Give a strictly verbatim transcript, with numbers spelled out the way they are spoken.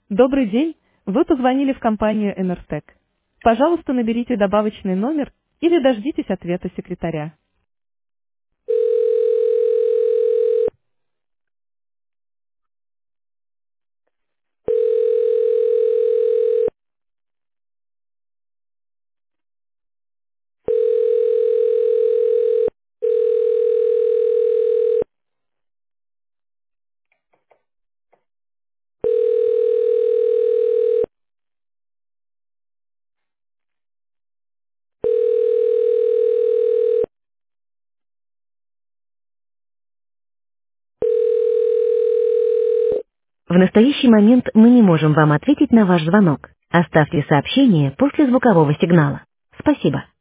Добрый день, вы позвонили в компанию Энертек. Пожалуйста, наберите добавочный номер или дождитесь ответа секретаря. В настоящий момент мы не можем вам ответить на ваш звонок. Оставьте сообщение после звукового сигнала. Спасибо.